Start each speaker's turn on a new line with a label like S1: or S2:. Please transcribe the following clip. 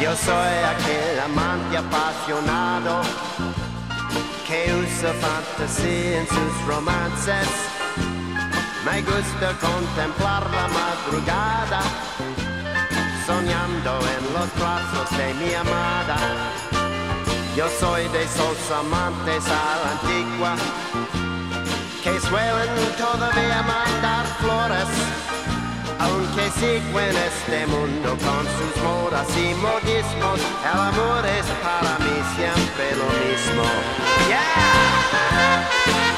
S1: Yo soy aquel amante apasionado que usa fantasía en sus romances. Me gusta contemplar la madrugada, soñando en los brazos de mi amada. Yo soy de esos amantes a la antigua que suelen todavía mandar flores, aunque sigo en este mundo con sus modas y modismos. El amor es para mí siempre lo mismo. Yeah!